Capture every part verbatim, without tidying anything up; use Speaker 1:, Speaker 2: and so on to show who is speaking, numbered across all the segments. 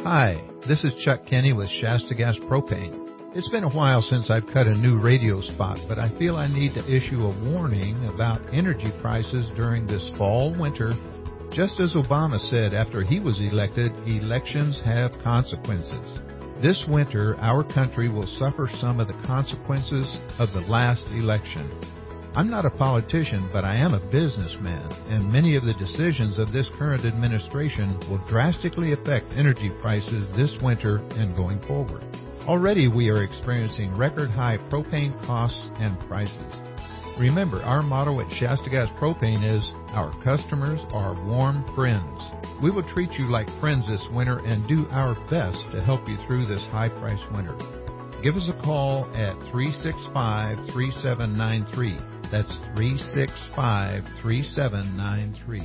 Speaker 1: Hi, this is Chuck Kenny with Shasta Gas Propane. It's been a while since I've cut a new radio spot, but I feel I need to issue a warning about energy prices during this fall winter. Just as Obama said after he was elected, elections have consequences. This winter, our country will suffer some of the consequences of the last election. I'm not a politician, but I am a businessman, and many of the decisions of this current administration will drastically affect energy prices this winter and going forward. Already we are experiencing record-high propane costs and prices. Remember, our motto at Shasta Gas Propane is, our customers are warm friends. We will treat you like friends this winter and do our best to help you through this high-priced winter. Give us a call at three six five, three seven nine three. That's three six five, three seven nine three.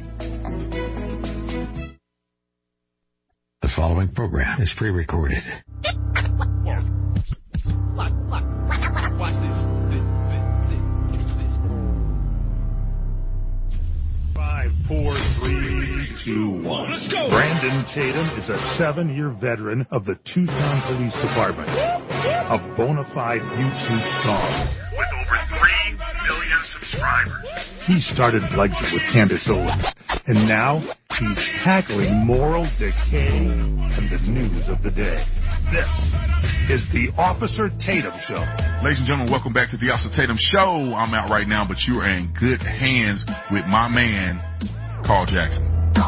Speaker 2: The following program is pre-recorded.
Speaker 3: Look, look, watch this.
Speaker 4: Five, four, three, two, one.
Speaker 3: Let's go.
Speaker 4: Brandon Tatum is a seven-year veteran of the Tucson Police Department. A bona fide YouTube star with over three million subscribers. He started Blexit with Candace Owens, and now he's tackling moral decay and the news of the day. This is the Officer Tatum Show.
Speaker 5: Ladies and gentlemen, welcome back to the Officer Tatum Show. I'm out right now, but you are in good hands with my man, Carl Jackson.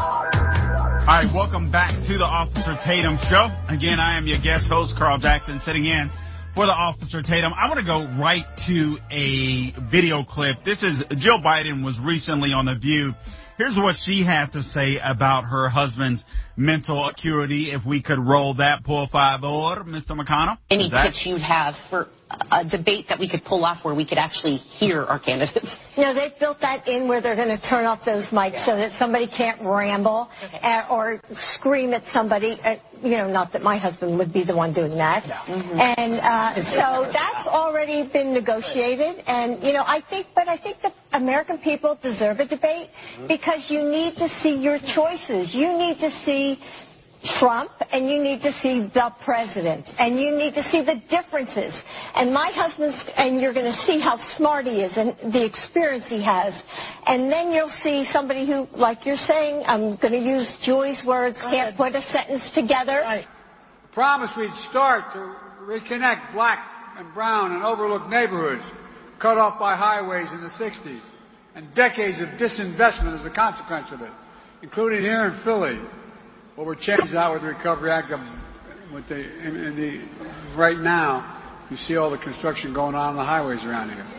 Speaker 6: All right, welcome back to the Officer Tatum Show. Again, I am your guest host, Carl Jackson, sitting in for the Officer Tatum. I want to go right to a video clip. This is Jill Biden was recently on The View. Here's what she had to say about her husband's mental acuity. If we could roll that, por favor, Mister McConnell.
Speaker 7: Any tips you'd have for a debate that we could pull off where we could actually hear our candidates?
Speaker 8: You know, they've built that in where they're going to turn off those mics so that somebody can't ramble okay. uh, or scream at somebody. Uh, you know, not that my husband would be the one doing that. No. Mm-hmm. And uh, so that's already been negotiated. And, you know, I think, but I think the American people deserve a debate because you need to see your choices. You need to see Trump, and you need to see the president, and you need to see the differences. And my husband's, and you're going to see how smart he is and the experience he has. And then you'll see somebody who, like you're saying, I'm going to use Julie's words, can't put a sentence together.
Speaker 9: Right. Promise we'd start to reconnect black and brown and overlooked neighborhoods cut off by highways in the sixties, and decades of disinvestment as a consequence of it, including here in Philly. Well, we're changing that with the Recovery Act. With the, in, in the, right now, you see all the construction going on on the highways around here.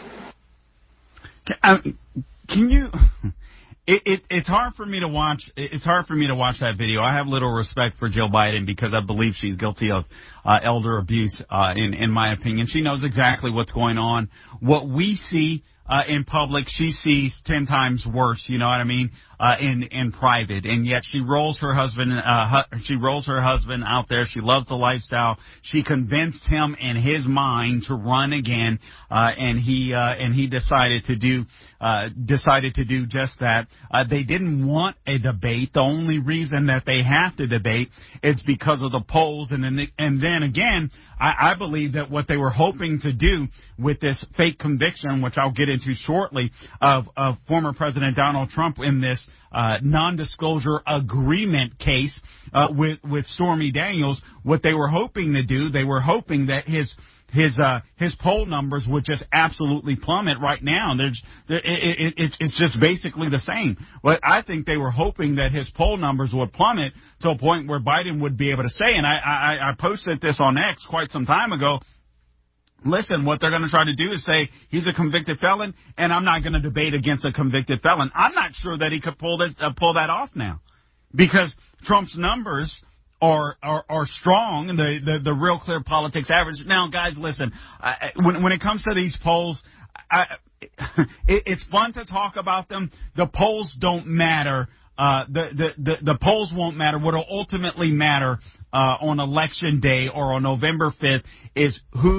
Speaker 6: Can, um, can you? It, it, it's hard for me to watch. It's hard for me to watch that video. I have little respect for Jill Biden because I believe she's guilty of uh, elder abuse. Uh, in in my opinion, she knows exactly what's going on. What we see uh, in public, she sees ten times worse. You know what I mean? Uh, in in private, and yet she rolls her husband. Uh, hu- she rolls her husband out there. She loves the lifestyle. She convinced him in his mind to run again, uh, and he uh, and he decided to do uh, decided to do just that. Uh, they didn't want a debate. The only reason that they have to debate is because of the polls, and then and then again, I, I believe that what they were hoping to do with this fake conviction, which I'll get into shortly, of of former President Donald Trump in this Uh, non-disclosure agreement case uh, with with Stormy Daniels. What they were hoping to do, they were hoping that his his uh, his poll numbers would just absolutely plummet right now. There's it, it, it's it's just basically the same. But I think they were hoping that his poll numbers would plummet to a point where Biden would be able to say. And I I, I posted this on X quite some time ago. Listen, what they're going to try to do is say he's a convicted felon, and I'm not going to debate against a convicted felon. I'm not sure that he could pull that uh, pull that off now, because Trump's numbers are are, are strong. The, the the Real Clear Politics average. Now, guys, listen. I, when when it comes to these polls, I, it, it's fun to talk about them. The polls don't matter. Uh, the, the, the, the polls won't matter. What will ultimately matter uh, on Election Day or on November fifth is who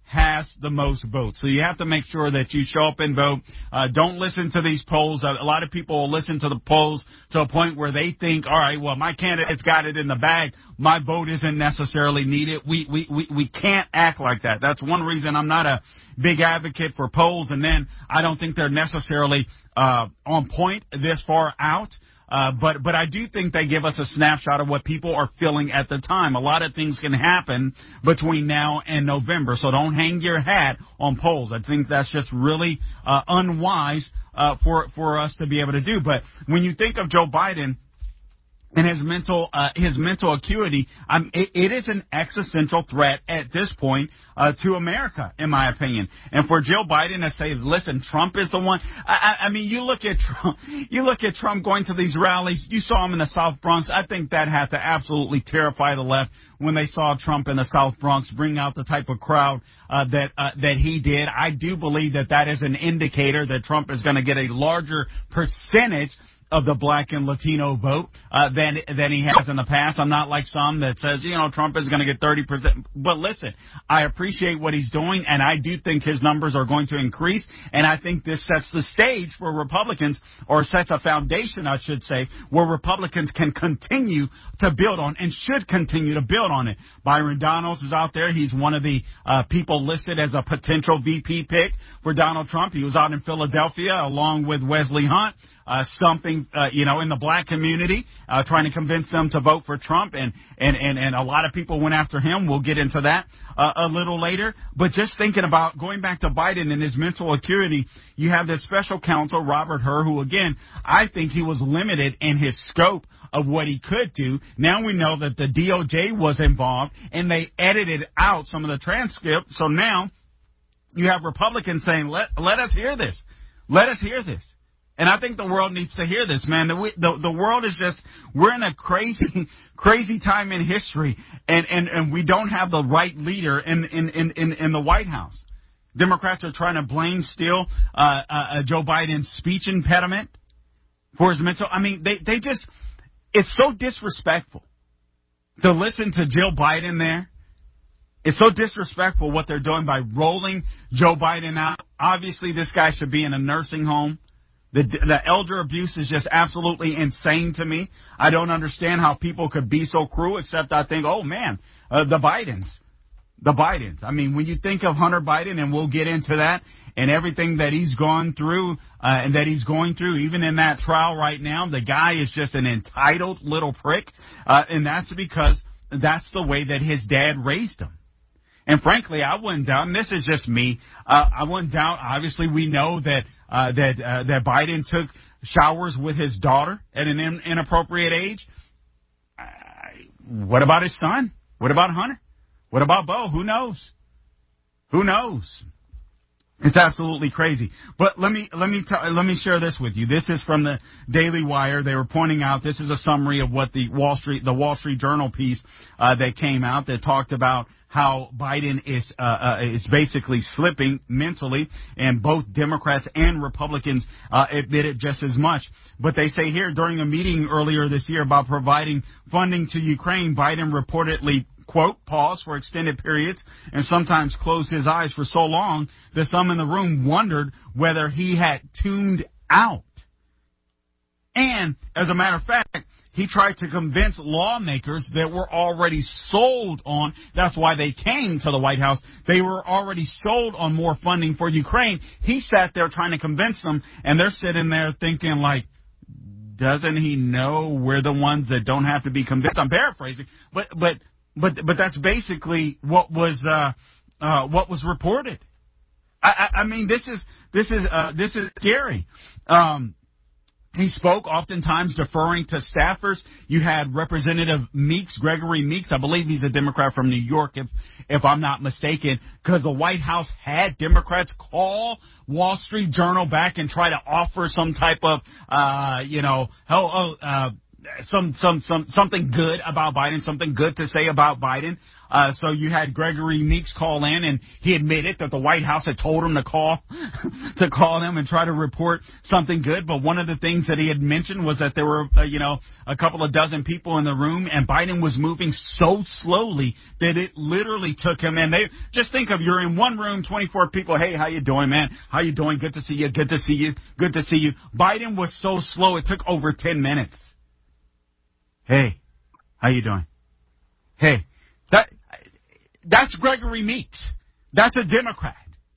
Speaker 6: has the most votes. So you have to make sure that you show up and vote. Uh, don't listen to these polls. A lot of people will listen to the polls to a point where they think, all right, well, my candidate's got it in the bag. My vote isn't necessarily needed. We, we, we, we can't act like that. That's one reason I'm not a big advocate for polls. And then I don't think they're necessarily, uh, on point this far out. Uh, but, but I do think they give us a snapshot of what people are feeling at the time. A lot of things can happen between now and November, so don't hang your hat on polls. I think that's just really, uh, unwise, uh, for, for us to be able to do. But when you think of Joe Biden and his mental, uh, his mental acuity, um, it, it is an existential threat at this point, uh, to America, in my opinion. And for Joe Biden to say, listen, Trump is the one, I, I, I mean, you look at Trump, you look at Trump going to these rallies, you saw him in the South Bronx. I think that had to absolutely terrify the left when they saw Trump in the South Bronx bring out the type of crowd, uh, that, uh, that he did. I do believe that that is an indicator that Trump is going to get a larger percentage of the black and Latino vote, uh, than, than he has in the past. I'm not like some that says, you know, Trump is going to get thirty percent. But listen, I appreciate what he's doing, and I do think his numbers are going to increase, and I think this sets the stage for Republicans, or sets a foundation, I should say, where Republicans can continue to build on and should continue to build on it. Byron Donalds is out there. He's one of the, uh, people listed as a potential V P pick for Donald Trump. He was out in Philadelphia along with Wesley Hunt. Uh, stumping, uh, you know, in the black community, uh, trying to convince them to vote for Trump. And, and, and, and a lot of people went after him. We'll get into that, uh, a little later. But just thinking about going back to Biden and his mental acuity, you have this special counsel, Robert Hur, who, again, I think he was limited in his scope of what he could do. Now we know that the D O J was involved and they edited out some of the transcript. So now you have Republicans saying, let, let us hear this. Let us hear this. And I think the world needs to hear this, man. The, the, the world is just, we're in a crazy, crazy time in history, and, and, and we don't have the right leader in, in, in, in, in the White House. Democrats are trying to blame still, uh, uh, Joe Biden's speech impediment for his mental, I mean, they, they just, it's so disrespectful to listen to Jill Biden there. It's so disrespectful what they're doing by rolling Joe Biden out. Obviously, this guy should be in a nursing home. The, the elder abuse is just absolutely insane to me. I don't understand how people could be so cruel, except I think, oh, man, uh, the Bidens. The Bidens. I mean, when you think of Hunter Biden, and we'll get into that, and everything that he's gone through, uh, and that he's going through, even in that trial right now, the guy is just an entitled little prick, uh, and that's because that's the way that his dad raised him. And frankly, I wouldn't doubt, and this is just me, uh, I wouldn't doubt, obviously we know that, uh, that, uh, that Biden took showers with his daughter at an in, inappropriate age. Uh, what about his son? What about Hunter? What about Bo? Who knows? Who knows? It's absolutely crazy. But let me let me t- let me share this with you. This is from the Daily Wire. They were pointing out, this is a summary of what the Wall Street the Wall Street Journal piece uh, that came out that talked about how Biden is uh, uh, is basically slipping mentally, and both Democrats and Republicans uh, admit it just as much. But they say here, during a meeting earlier this year about providing funding to Ukraine, Biden reportedly, quote, pause for extended periods and sometimes closed his eyes for so long that some in the room wondered whether he had tuned out. And as a matter of fact, he tried to convince lawmakers that were already sold on, that's why they came to the White House, they were already sold on more funding for Ukraine. He sat there trying to convince them, and they're sitting there thinking like, doesn't he know we're the ones that don't have to be convinced? I'm paraphrasing, but but but but that's basically what was uh, uh, what was reported. I, I, I mean, this is this is uh, this is scary. Um, He spoke oftentimes deferring to staffers. You had Representative Meeks, Gregory Meeks. I believe he's a Democrat from New York, if if I'm not mistaken, because the White House had Democrats call Wall Street Journal back and try to offer some type of, uh, you know, oh, uh, some some some something good about Biden, something good to say about Biden. Uh, so you had Gregory Meeks call in, and he admitted that the White House had told him to call, to call them and try to report something good. But one of the things that he had mentioned was that there were, uh, you know, a couple of dozen people in the room, and Biden was moving so slowly that it literally took him. And they just think of you're in one room, twenty-four people. Hey, how you doing, man? How you doing? Good to see you. Good to see you. Good to see you. Biden was so slow it took over ten minutes. Hey, how you doing? Hey, that. That's Gregory Meeks. That's a Democrat.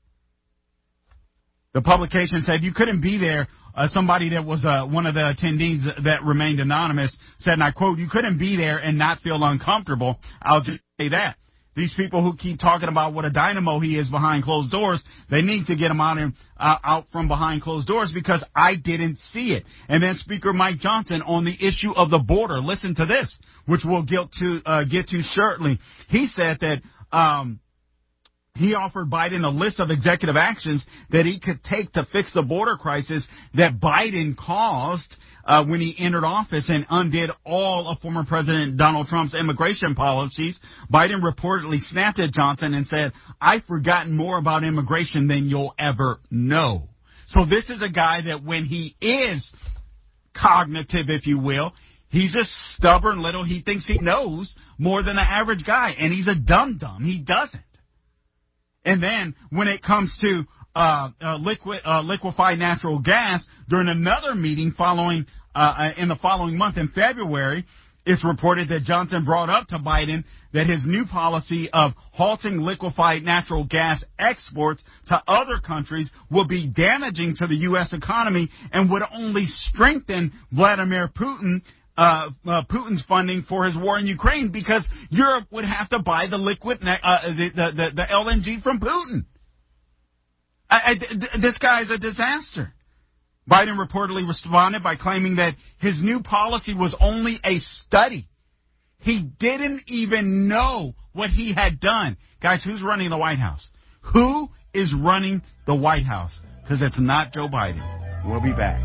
Speaker 6: The publication said you couldn't be there. Uh, somebody that was uh, one of the attendees that remained anonymous said, and I quote, you couldn't be there and not feel uncomfortable. I'll just say that. These people who keep talking about what a dynamo he is behind closed doors, they need to get him out, in, uh, out from behind closed doors because I didn't see it. And then Speaker Mike Johnson on the issue of the border. Listen to this, which we'll get to, uh, get to shortly. He said that um, he offered Biden a list of executive actions that he could take to fix the border crisis that Biden caused uh, when he entered office and undid all of former President Donald Trump's immigration policies. Biden reportedly snapped at Johnson and said, I've forgotten more about immigration than you'll ever know. So this is a guy that when he is cognitive, if you will, he's a stubborn little, he thinks he knows more than the average guy, and he's a dum-dum. He doesn't. And then when it comes to uh, uh, liquid, uh, liquefied natural gas, during another meeting following uh, in the following month in February, it's reported that Johnson brought up to Biden that his new policy of halting liquefied natural gas exports to other countries will be damaging to the U S economy and would only strengthen Vladimir Putin. Uh, uh, Putin's funding for his war in Ukraine because Europe would have to buy the liquid, uh, the, the, the, the L N G from Putin. I, I, th- this guy is a disaster. Biden reportedly responded by claiming that his new policy was only a study. He didn't even know what he had done. Guys, who's running the White House? Who is running the White House? Because it's not Joe Biden. We'll be back.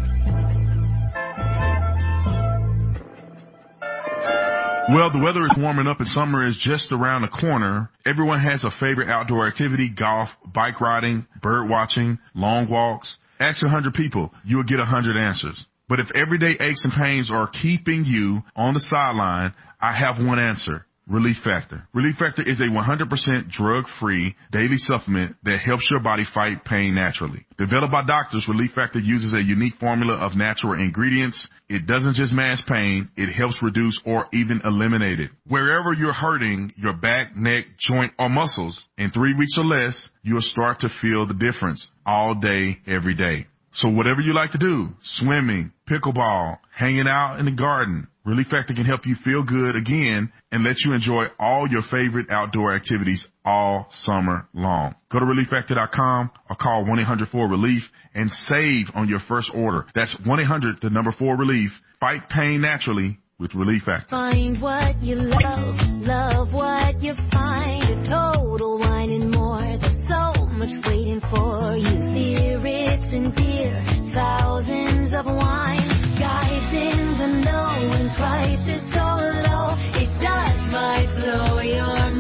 Speaker 5: Well, the weather is warming up and summer is just around the corner. Everyone has a favorite outdoor activity: golf, bike riding, bird watching, long walks. Ask one hundred people, you'll get one hundred answers. But if everyday aches and pains are keeping you on the sideline, I have one answer: Relief Factor. Relief Factor is a one hundred percent drug-free daily supplement that helps your body fight pain naturally. Developed by doctors, Relief Factor uses a unique formula of natural ingredients. It doesn't just mask pain, it helps reduce or even eliminate it. Wherever you're hurting, your back, neck, joint, or muscles, in three weeks or less, you'll start to feel the difference all day, every day. So whatever you like to do, swimming, pickleball, hanging out in the garden, Relief Factor can help you feel good again and let you enjoy all your favorite outdoor activities all summer long. Go to relief factor dot com or call one eight hundred four relief and save on your first order. That's one eight hundred, the number four relief. Fight pain naturally with Relief Factor.
Speaker 10: Find what you love, love what you find. A Total Wine and More. There's so much waiting for you. Spirits and beer, thousands of wines. Guys in the know and price is so low, it just might blow your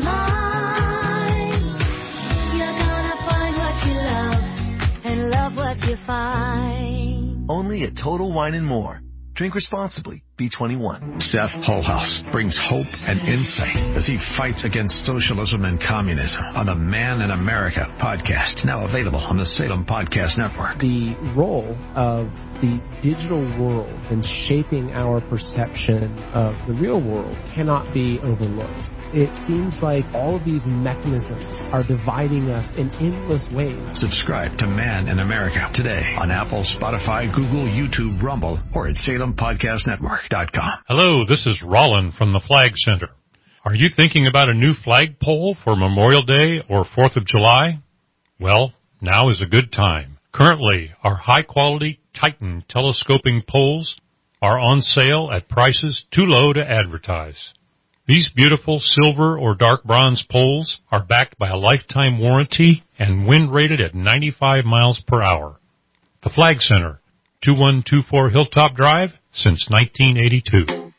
Speaker 10: mind. You're gonna find what you love and love what you find.
Speaker 11: Only at Total Wine and More. Drink responsibly. B twenty-one.
Speaker 2: Seth Holhouse brings hope and insight as he fights against socialism and communism on the Man in America podcast, now available on the Salem Podcast Network.
Speaker 12: The role of the digital world in shaping our perception of the real world cannot be overlooked. It seems like all of these mechanisms are dividing us in endless ways.
Speaker 2: Subscribe to Man in America today on Apple, Spotify, Google, YouTube, Rumble, or at Salem Podcast Network dot com.
Speaker 13: Hello, this is Rollin from the Flag Center. Are you thinking about a new flagpole for Memorial Day or fourth of July? Well, now is a good time. Currently, our high-quality Titan telescoping poles are on sale at prices too low to advertise. These beautiful silver or dark bronze poles are backed by a lifetime warranty and wind rated at ninety-five miles per hour. The Flag Center, two one two four Hilltop Drive, since nineteen eighty-two.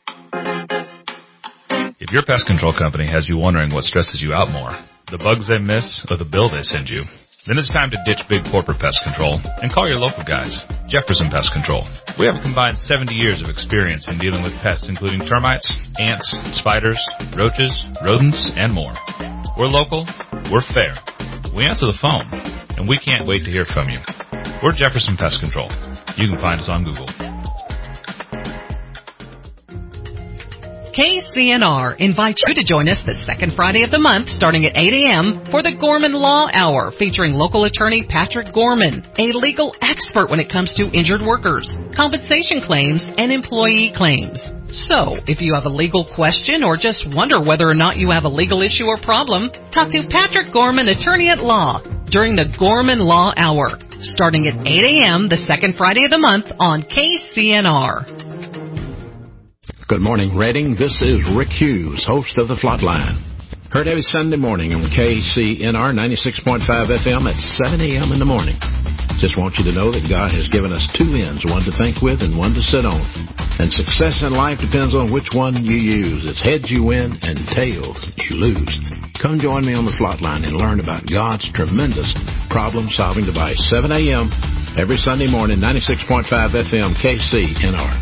Speaker 14: If your pest control company has you wondering what stresses you out more, the bugs they miss or the bill they send you, then it's time to ditch big corporate pest control and call your local guys, Jefferson Pest Control. We have a combined seventy years of experience in dealing with pests including termites, ants, spiders, roaches, rodents, and more. We're local, we're fair, we answer the phone, and we can't wait to hear from you. We're Jefferson Pest Control. You can find us on Google.
Speaker 15: K C N R invites you to join us the second Friday of the month starting at eight a.m. for the Gorman Law Hour featuring local attorney Patrick Gorman, a legal expert when it comes to injured workers, compensation claims, and employee claims. So, if you have a legal question or just wonder whether or not you have a legal issue or problem, talk to Patrick Gorman, attorney at law, during the Gorman Law Hour starting at eight a.m. the second Friday of the month on K C N R.
Speaker 16: Good morning, Reading. This is Rick Hughes, host of The Flatline. Heard every Sunday morning on K C N R ninety-six point five F M at seven a.m. in the morning. Just want you to know that God has given us two ends, one to think with and one to sit on. And success in life depends on which one you use. It's heads you win and tails you lose. Come join me on The Flatline and learn about God's tremendous problem-solving device. seven a.m. every Sunday morning, ninety-six point five F M, K C N R.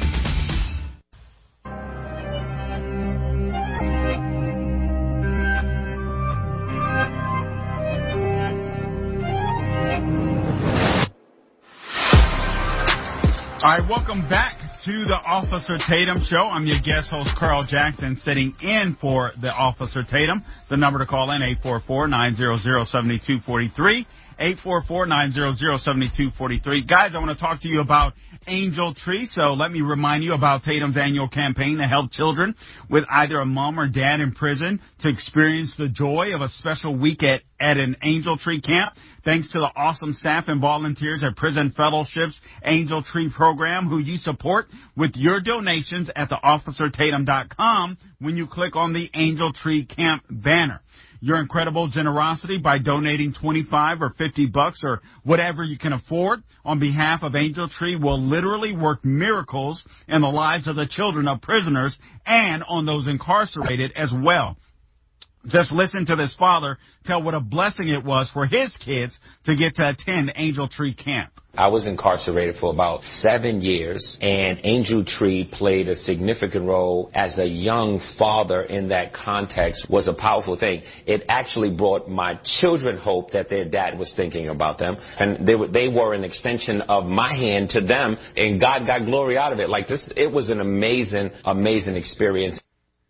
Speaker 6: All right, welcome back to the Officer Tatum Show. I'm your guest host, Carl Jackson, sitting in for the Officer Tatum. The number to call in, eight four four, nine zero zero, seven two four three, eight four four, nine zero zero, seven two four three. Guys, I want to talk to you about Angel Tree, so let me remind you about Tatum's annual campaign to help children with either a mom or dad in prison to experience the joy of a special week at, at an Angel Tree camp. Thanks to the awesome staff and volunteers at Prison Fellowship's Angel Tree program, who you support with your donations at the officer tatum dot com when you click on the Angel Tree Camp banner. Your incredible generosity by donating twenty-five or fifty bucks or whatever you can afford on behalf of Angel Tree will literally work miracles in the lives of the children of prisoners and on those incarcerated as well. Just listen to this father tell what a blessing it was for his kids to get to attend Angel Tree Camp.
Speaker 17: I was incarcerated for about seven years, and Angel Tree played a significant role as a young father in that context. Was a powerful thing. It actually brought my children hope that their dad was thinking about them, and they were, they were an extension of my hand to them, and God got glory out of it. Like this, it was an amazing, amazing experience.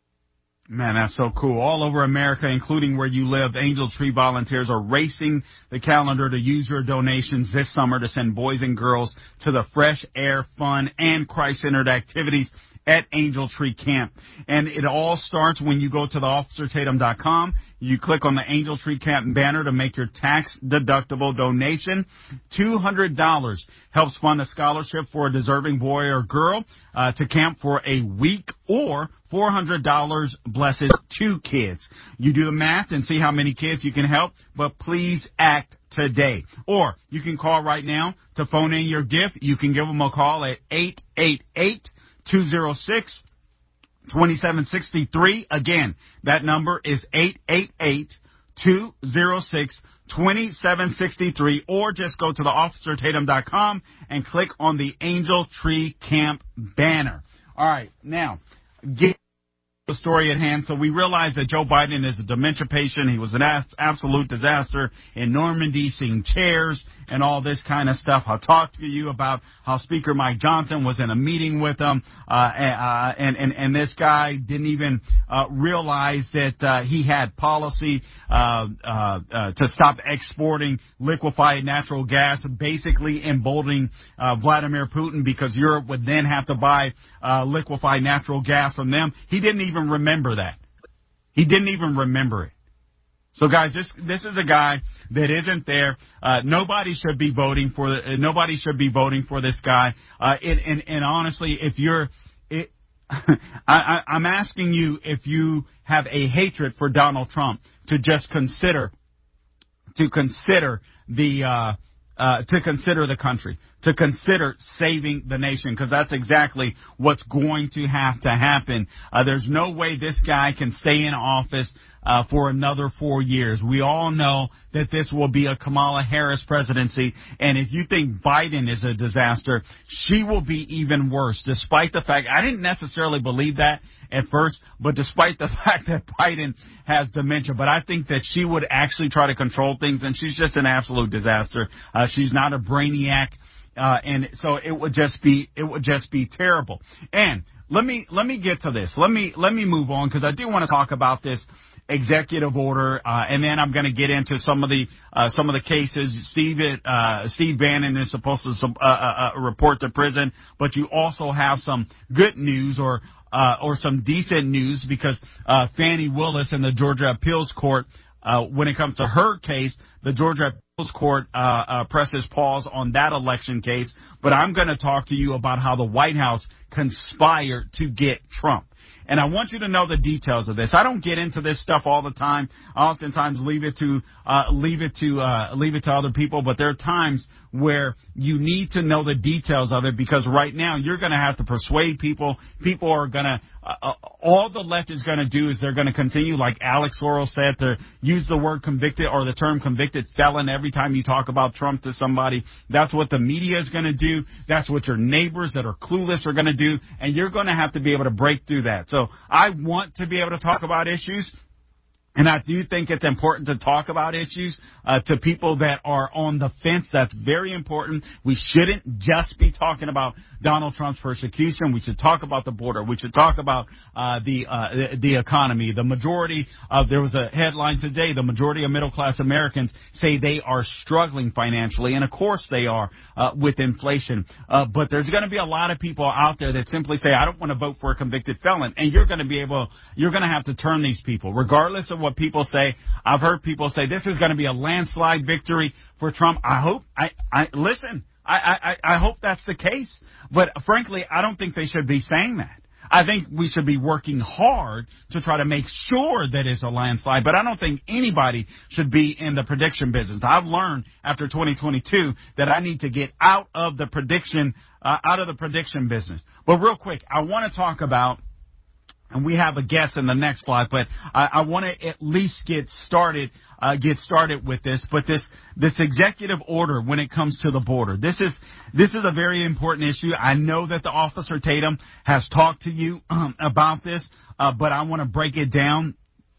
Speaker 6: Man, that's so cool. All over America, including where you live, Angel Tree volunteers are racing the calendar to use your donations this summer to send boys and girls to the fresh air, fun, and Christ-centered activities at Angel Tree Camp. And it all starts when you go to the officer tatum dot com. You click on the Angel Tree Camp banner to make your tax-deductible donation. two hundred dollars helps fund a scholarship for a deserving boy or girl uh, to camp for a week, or four hundred dollars blesses two kids. You do the math and see how many kids you can help, but please act today. Or you can call right now to phone in your gift. You can give them a call at eight eight eight, two zero six, two seven six three. Again, that number is eight eight eight, two zero six, two seven six three, or just go to the officer tatum dot com and click on the Angel Tree Camp banner. All right, now, get the story at hand. So we realize that Joe Biden is a dementia patient. He was an absolute disaster in Normandy, seeing chairs and all this kind of stuff. I'll talk to you about how Speaker Mike Johnson was in a meeting with him, uh, uh, and, and, and this guy didn't even uh, realize that uh, he had policy uh, uh, uh, to stop exporting liquefied natural gas, basically emboldening uh, Vladimir Putin, because Europe would then have to buy uh, liquefied natural gas from them. He didn't even remember that. He didn't even remember it. So, guys, this this is a guy that isn't there. Uh, nobody should be voting for. Uh, nobody should be voting for this guy. Uh, and, and and honestly, if you're, it, I, I, I'm asking you, if you have a hatred for Donald Trump, to just consider, to consider the. Uh, Uh, to consider the country. to consider saving the nation, because that's exactly what's going to have to happen. Uh, there's no way this guy can stay in office uh, for another four years. We all know that this will be a Kamala Harris presidency, and if you think Biden is a disaster, she will be even worse, despite the fact, I didn't necessarily believe that at first, but despite the fact that Biden has dementia, but I think that she would actually try to control things, and she's just an absolute disaster. Uh, she's not a brainiac, uh, and so it would just be, it would just be terrible. And let me, let me get to this. Let me, let me move on, because I do want to talk about this executive order, uh, and then I'm going to get into some of the, uh, some of the cases. Steve, uh, Steve Bannon is supposed to, uh, uh, uh, report to prison, but you also have some good news, or, uh, or some decent news, because, uh, Fani Willis in the Georgia Appeals Court, uh, when it comes to her case, the Georgia Appeals Court, uh, uh, presses pause on that election case. But I'm going to talk to you about how the White House conspired to get Trump. And I want you to know the details of this. I don't get into this stuff all the time. I oftentimes leave it to uh, leave it to uh, leave it to other people. But there are times where you need to know the details of it, because right now you're going to have to persuade people. People are going to uh, all the left is going to do is they're going to continue, like Alex Sorrell said, to use the word convicted or the term convicted felon every time you talk about Trump to somebody. That's what the media is going to do. That's what your neighbors that are clueless are going to do, and you're going to have to be able to break through that. So I want to be able to talk about issues, and I do think it's important to talk about issues uh, to people that are on the fence. That's very important. We shouldn't just be talking about Donald Trump's persecution. We should talk about the border. We should talk about uh, the, uh, the the economy. The majority of, there was a headline today, the majority of middle-class Americans say they are struggling financially, and of course they are uh, with inflation. Uh, but there's going to be a lot of people out there that simply say, I don't want to vote for a convicted felon, and you're going to be able, you're going to have to turn these people, regardless of what people say. I've heard people say this is going to be a landslide victory for Trump. I hope, I, I listen, I, I, I hope that's the case. But frankly, I don't think they should be saying that. I think we should be working hard to try to make sure that it's a landslide, but I don't think anybody should be in the prediction business. I've learned after twenty twenty-two that I need to get out of the prediction, uh, out of the prediction business. But real quick, I want to talk about, and we have a guest in the next slide, but I, I want to at least get started, uh, get started with this. But this, this executive order when it comes to the border, this is, this is a very important issue. I know that the Officer Tatum has talked to you um, about this, uh, but I want to break it down.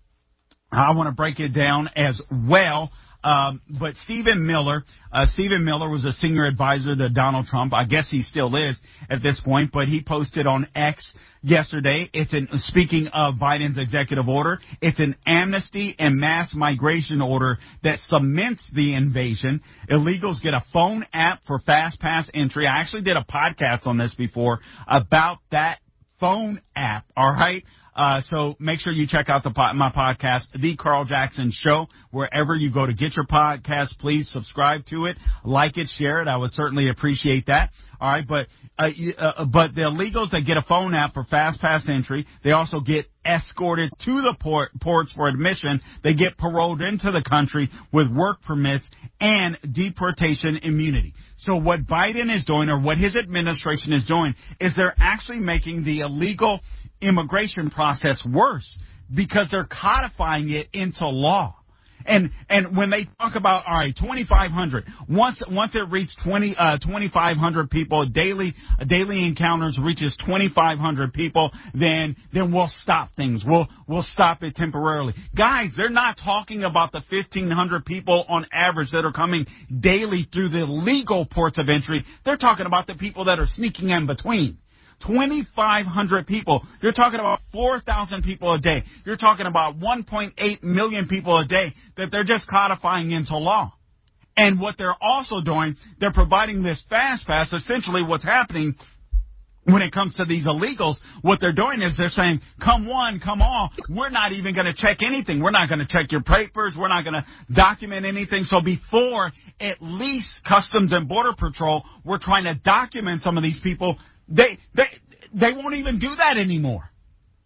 Speaker 6: I want to break it down as well. Um, but Stephen Miller, uh, Stephen Miller was a senior advisor to Donald Trump. I guess he still is at this point, but he posted on X yesterday. It's an, speaking of Biden's executive order, it's an amnesty and mass migration order that cements the invasion. Illegals get a phone app for fast pass entry. I actually did a podcast on this before about that phone app. All right. Uh, so make sure you check out the my podcast, The Carl Jackson Show, wherever you go to get your podcast. Please subscribe to it, like it, share it. I would certainly appreciate that. All right, but uh, uh, but the illegals that get a phone app for fast pass entry, they also get escorted to the port, ports for admission. They get paroled into the country with work permits and deportation immunity. So what Biden is doing, or what his administration is doing, is they're actually making the illegal immigration process worse, because they're codifying it into law. And and when they talk about, all right, twenty-five hundred, once once it reaches twenty uh twenty-five hundred people, daily daily encounters reaches twenty-five hundred people, then then we'll stop things. We'll we'll stop it temporarily. Guys, they're not talking about the fifteen hundred people on average that are coming daily through the legal ports of entry. They're talking about the people that are sneaking in between. twenty-five hundred people. You're talking about four thousand people a day. You're talking about one point eight million people a day that they're just codifying into law. And what they're also doing, they're providing this fast pass. Essentially what's happening when it comes to these illegals, what they're doing is they're saying, come one, come all. We're not even going to check anything. We're not going to check your papers. We're not going to document anything. So before at least Customs and Border Patrol, we're trying to document some of these people. They, they, they won't even do that anymore.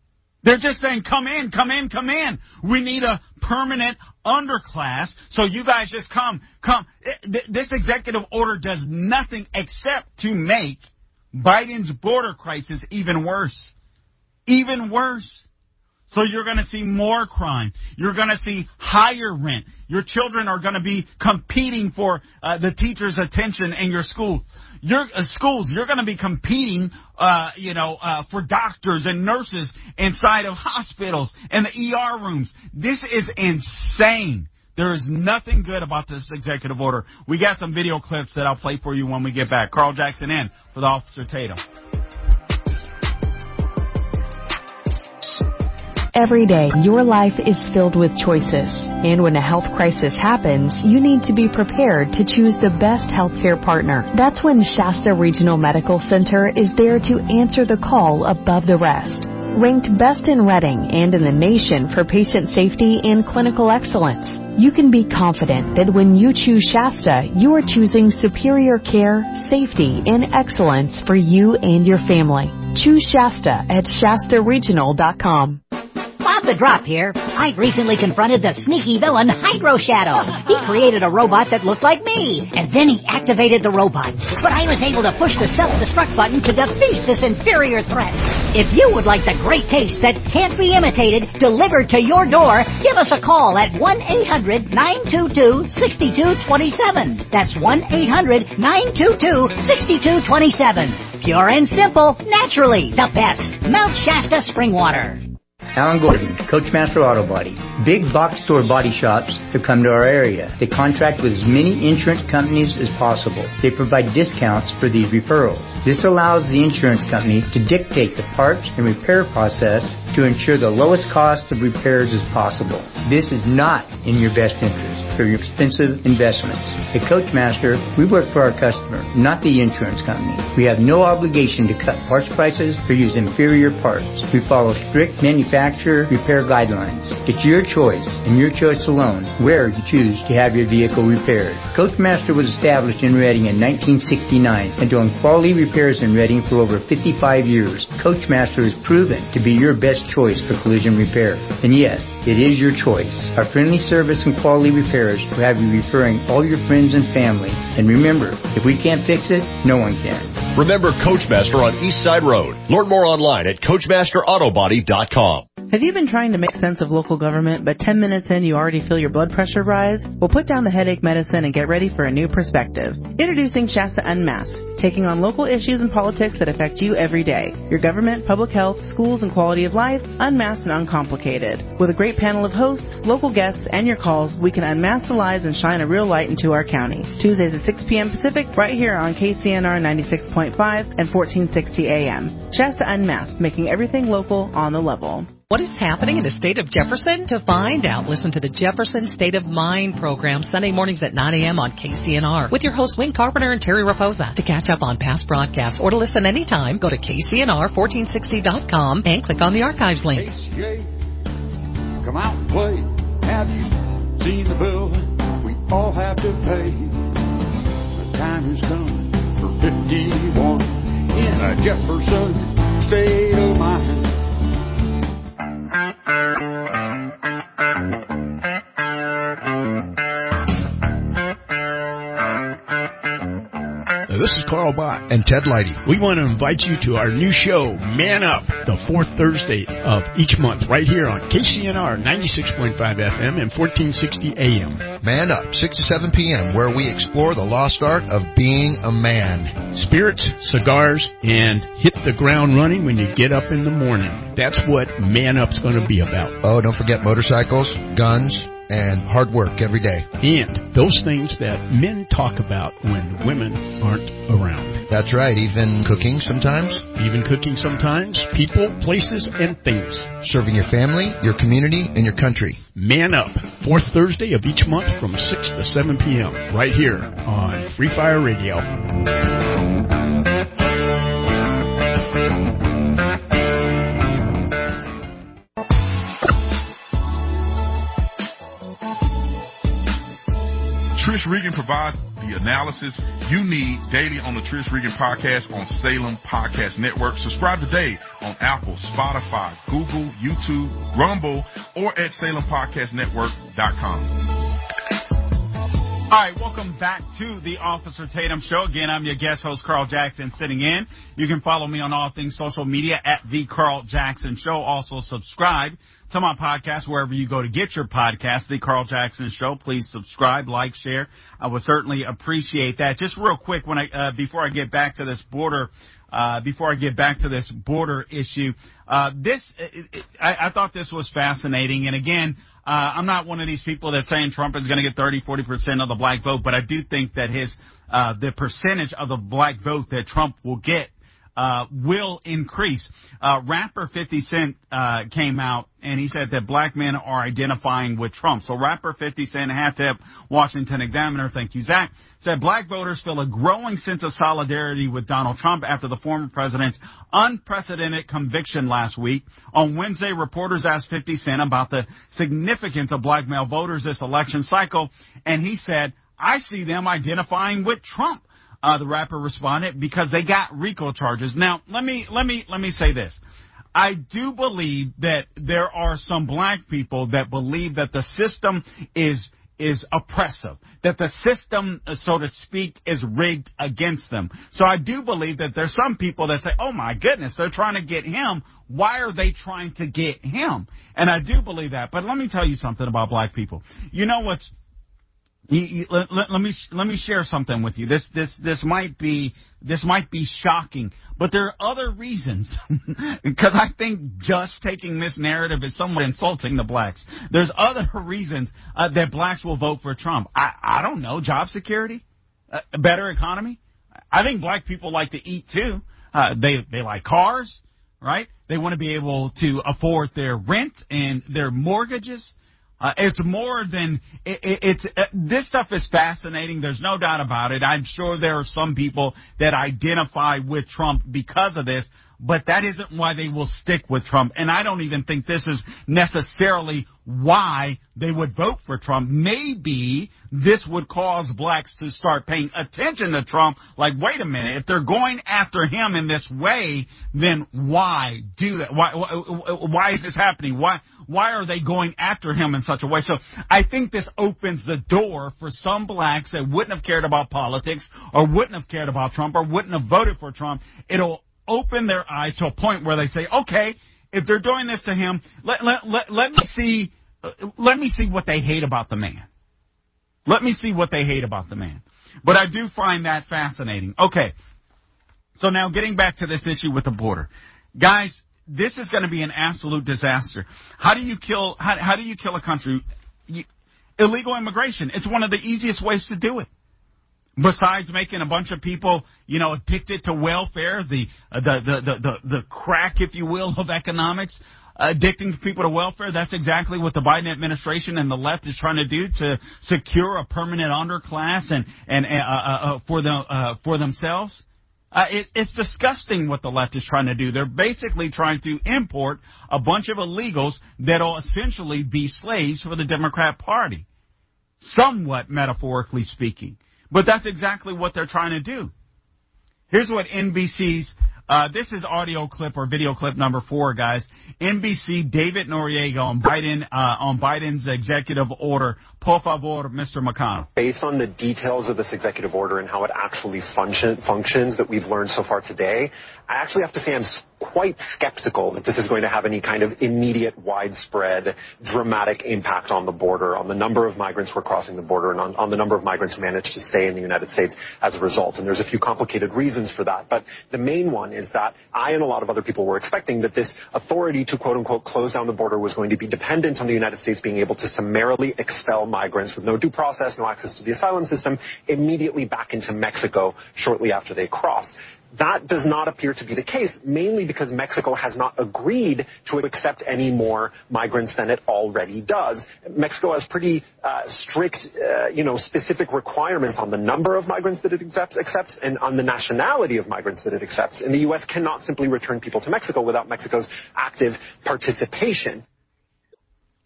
Speaker 6: They're just saying, come in, come in, come in. We need a permanent underclass, so you guys just come, come. This executive order does nothing except to make Biden's border crisis even worse. Even worse. So you're going to see more crime. You're going to see higher rent. Your children are going to be competing for uh, the teacher's attention in your school. Your uh, schools, you're going to be competing, uh, you know, uh, for doctors and nurses inside of hospitals and the E R rooms. This is insane. There is nothing good about this executive order. We got some video clips that I'll play for you when we get back. Carl Jackson in for the Officer Tatum.
Speaker 18: Every day, your life is filled with choices. And when a health crisis happens, you need to be prepared to choose the best healthcare partner. That's when Shasta Regional Medical Center is there to answer the call above the rest. Ranked best in Reading and in the nation for patient safety and clinical excellence, you can be confident that when you choose Shasta, you are choosing superior care, safety, and excellence for you and your family. Choose Shasta at Shasta Regional dot com.
Speaker 19: Bob the Drop here. I've recently confronted the sneaky villain Hydro Shadow. He created a robot that looked like me, and then he activated the robot. But I was able to push the self-destruct button to defeat this inferior threat. If you would like the great taste that can't be imitated delivered to your door, give us a call at one eight hundred nine two two six two two seven. That's one eight hundred nine two two six two two seven. Pure and simple, naturally, the best. Mount Shasta Spring Water.
Speaker 20: Alan Gordon, Coachmaster Auto Body. Big box store body shops have come to our area. They contract with as many insurance companies as possible. They provide discounts for these referrals. This allows the insurance company to dictate the parts and repair process to ensure the lowest cost of repairs as possible. This is not in your best interest for your expensive investments. At Coachmaster, we work for our customer, not the insurance company. We have no obligation to cut parts prices or use inferior parts. We follow strict manufacturer repair guidelines. It's your choice and your choice alone where you choose to have your vehicle repaired. Coachmaster was established in Reading in nineteen sixty-nine and doing quality repairs in Reading for over fifty-five years. Coachmaster is proven to be your best choice for collision repair. And yes, it is your choice. Our friendly service and quality repairs will have you referring all your friends and family. And remember, if we can't fix it, no one can.
Speaker 21: Remember Coachmaster on East Side Road. Learn more online at Coachmaster Auto Body dot com.
Speaker 22: Have you been trying to make sense of local government, but ten minutes in you already feel your blood pressure rise? Well, put down the headache medicine and get ready for a new perspective. Introducing Shasta Unmasked, taking on local issues and politics that affect you every day. Your government, public health, schools, and quality of life, unmasked and uncomplicated. With a great panel of hosts, local guests, and your calls, we can unmask the lies and shine a real light into our county. Tuesdays at six p.m. Pacific, right here on K C N R ninety-six point five and fourteen sixty A M. Shasta Unmasked, making everything local on the level.
Speaker 15: What is happening in the state of Jefferson? To find out, listen to the Jefferson State of Mind program Sunday mornings at nine a.m. on K C N R with your hosts Wayne Carpenter and Terry Raposa. To catch up on past broadcasts or to listen anytime, go to K C N R fourteen sixty dot com and click on the archives link.
Speaker 23: H J, come out and play. Have you seen the bill we all have to pay? The time is coming for fifty-one in a Jefferson State of Mind.
Speaker 24: This is Carl Bott and Ted Leidy. We want to invite you to our new show, Man Up, the fourth Thursday of each month, right here on K C N R ninety-six point five F M and fourteen sixty A M.
Speaker 1: Man Up, six to seven p.m., where we explore the lost art of being a man.
Speaker 24: Spirits, cigars, and hit the ground running when you get up in the morning. That's what Man Up's going to be about.
Speaker 1: Oh, don't forget motorcycles, guns, and hard work every day.
Speaker 24: And those things that men talk about when women aren't around.
Speaker 1: That's right, even cooking sometimes.
Speaker 24: Even cooking sometimes. People, places, and things.
Speaker 1: Serving your family, your community, and your country.
Speaker 24: Man Up, fourth Thursday of each month from six to seven p.m. right here on Free Fire Radio.
Speaker 5: Trish Regan provides the analysis you need daily on the Trish Regan Podcast on Salem Podcast Network. Subscribe today on Apple, Spotify, Google, YouTube, Rumble, or at salem podcast network dot com.
Speaker 6: All right, welcome back to the Officer Tatum Show. Again, I'm your guest host, Carl Jackson, sitting in. You can follow me on all things social media at The Carl Jackson Show. Also, subscribe to my podcast wherever you go to get your podcast, The Carl Jackson Show. Please subscribe, like, share. I would certainly appreciate that. Just real quick, when I uh, before I get back to this border Uh, before I get back to this border issue, uh, this, it, it, I, I thought this was fascinating. And again, uh, I'm not one of these people that's saying Trump is going to get thirty, forty percent of the black vote, but I do think that his, uh, the percentage of the black vote that Trump will get, uh, will increase. Uh, rapper fifty Cent, uh, came out and he said that black men are identifying with Trump. So rapper fifty Cent, hat tip, Washington Examiner, thank you, Zach, said black voters feel a growing sense of solidarity with Donald Trump after the former president's unprecedented conviction last week. On Wednesday, reporters asked fifty Cent about the significance of black male voters this election cycle, and he said, I see them identifying with Trump. Uh, the rapper responded, because they got RICO charges. Now, let me, let me, let me say this. I do believe that there are some black people that believe that the system is, is oppressive, that the system, so to speak, is rigged against them. So I do believe that there's some people that say, oh my goodness, they're trying to get him. Why are they trying to get him? And I do believe that. But let me tell you something about black people. You know what's, You, you, let, let, let me let me share something with you. This this this might be this might be shocking, but there are other reasons. Because I think just taking this narrative is somewhat insulting to blacks. There's other reasons uh, that blacks will vote for Trump. I I don't know, job security, uh, a better economy. I think black people like to eat too. Uh, they they like cars, right? They want to be able to afford their rent and their mortgages. Uh, it's more than it, it, it's uh, this stuff is fascinating. There's no doubt about it. I'm sure there are some people that identify with Trump because of this, but that isn't why they will stick with Trump. And I don't even think this is necessarily why they would vote for Trump. Maybe this would cause blacks to start paying attention to Trump. Like, wait a minute, if they're going after him in this way, then why do that? Why, why, why is this happening? Why, why are they going after him in such a way? So I think this opens the door for some blacks that wouldn't have cared about politics or wouldn't have cared about Trump or wouldn't have voted for Trump. It'll open their eyes to a point where they say, okay, if they're doing this to him, let, let, let, let me see, uh, let me see what they hate about the man. Let me see what they hate about the man. But I do find that fascinating. Okay. So now getting back to this issue with the border. Guys, this is going to be an absolute disaster. How do you kill, how, how do you kill a country? You, illegal immigration. It's one of the easiest ways to do it. Besides making a bunch of people, you know, addicted to welfare, the, uh, the, the, the, the, the crack, if you will, of economics, uh, addicting people to welfare, that's exactly what the Biden administration and the left is trying to do to secure a permanent underclass and, and, uh, uh, uh for the, uh, for themselves. Uh, it, it's disgusting what the left is trying to do. They're basically trying to import a bunch of illegals that'll essentially be slaves for the Democrat Party. Somewhat metaphorically speaking. But that's exactly what they're trying to do. Here's what N B C's, uh, this is audio clip or video clip number four, guys. N B C, David Noriega on Biden, uh, on Biden's executive order. Por favor, Mister McConnell.
Speaker 3: Based on the details of this executive order and how it actually function, functions that we've learned so far today, I actually have to say I'm quite skeptical that this is going to have any kind of immediate, widespread, dramatic impact on the border, on the number of migrants who are crossing the border, and on, on the number of migrants who manage to stay in the United States as a result. And there's a few complicated reasons for that. But the main one is that I and a lot of other people were expecting that this authority to, quote unquote, close down the border was going to be dependent on the United States being able to summarily expel migrants with no due process, no access to the asylum system, immediately back into Mexico shortly after they cross. That does not appear to be the case, mainly because Mexico has not agreed to accept any more migrants than it already does. Mexico has pretty uh, strict, uh, you know, specific requirements on the number of migrants that it accepts, accepts and on the nationality of migrants that it accepts. And the U S cannot simply return people to Mexico without Mexico's active participation.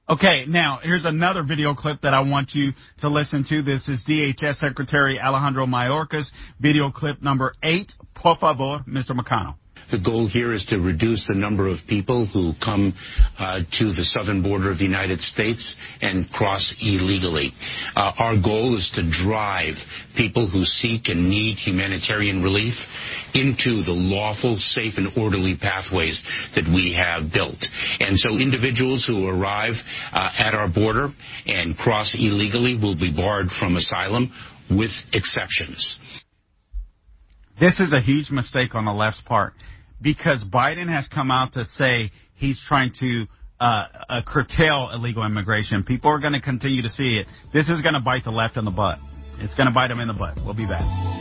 Speaker 6: Okay, now here's another video clip that I want you to listen to. This is D H S Secretary Alejandro Mayorkas, video clip number eight. Por favor, Mister McConnell.
Speaker 4: The goal here is to reduce the number of people who come uh, to the southern border of the United States and cross illegally. Uh, our goal is to drive people who seek and need humanitarian relief into the lawful, safe, and orderly pathways that we have built. And so individuals who arrive uh, at our border and cross illegally will be barred from asylum with exceptions.
Speaker 6: This is a huge mistake on the left's part, because Biden has come out to say he's trying to uh, uh, curtail illegal immigration. People are going to continue to see it. This is going to bite the left in the butt. It's going to bite them in the butt. We'll be back.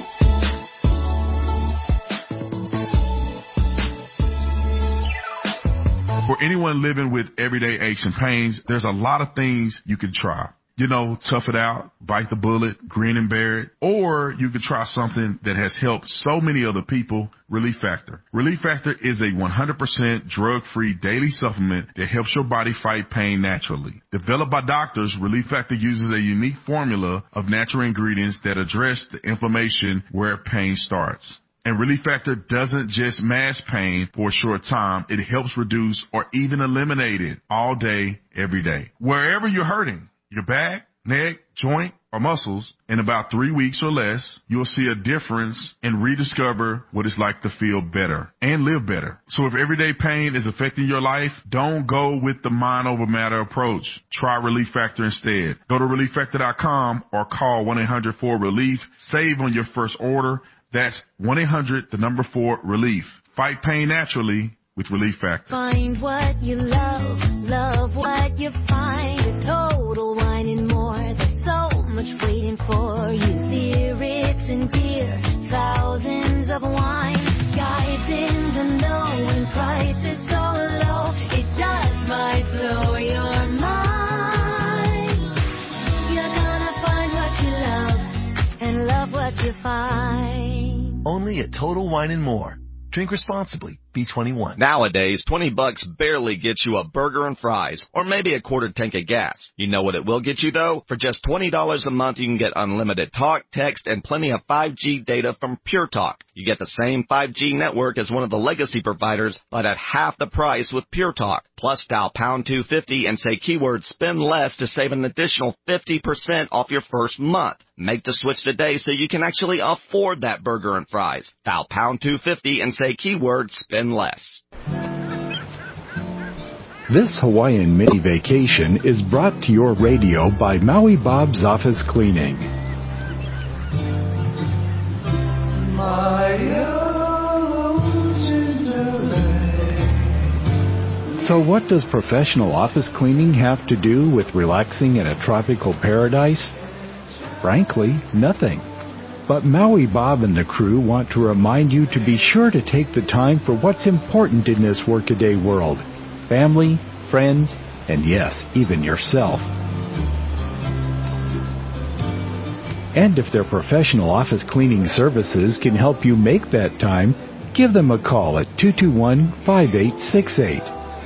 Speaker 5: For anyone living with everyday aches and pains, there's a lot of things you can try. You know, tough it out, bite the bullet, grin and bear it. Or you could try something that has helped so many other people, Relief Factor. Relief Factor is a one hundred percent drug-free daily supplement that helps your body fight pain naturally. Developed by doctors, Relief Factor uses a unique formula of natural ingredients that address the inflammation where pain starts. And Relief Factor doesn't just mask pain for a short time. It helps reduce or even eliminate it all day, every day. Wherever you're hurting, your back, neck, joint, or muscles, in about three weeks or less, you'll see a difference and rediscover what it's like to feel better and live better. So if everyday pain is affecting your life, don't go with the mind over matter approach. Try Relief Factor instead. Go to relief factor dot com or call one eight hundred four relief. Save on your first order. That's one eight hundred, the number four, relief. Fight pain naturally with Relief Factor.
Speaker 10: Find what you love, love what you find. A total wine and more. There's so much waiting for you. Lyrics and beer, thousands of wine. Guys in the know and prices so low, it just might blow your mind. You're gonna find what you love and love what you find.
Speaker 11: Only at Total Wine and More. Drink responsibly. B twenty-one.
Speaker 7: Nowadays, twenty bucks barely gets you a burger and fries, or maybe a quarter tank of gas. You know what it will get you, though? For just twenty dollars a month, you can get unlimited talk, text, and plenty of five G data from Pure Talk. You get the same five G network as one of the legacy providers, but at half the price with Pure Talk. Plus, dial pound two fifty and say keyword spend less to save an additional fifty percent off your first month. Make the switch today so you can actually afford that burger and fries. Dial pound two fifty and say keyword spend less.
Speaker 8: This Hawaiian mini vacation is brought to your radio by Maui Bob's Office Cleaning. So what does professional office cleaning have to do with relaxing in a tropical paradise? Frankly, nothing. But Maui Bob and the crew want to remind you to be sure to take the time for what's important in this workaday world. Family, friends, and yes, even yourself. And if their professional office cleaning services can help you make that time, give them a call at two two one, five eight six eight.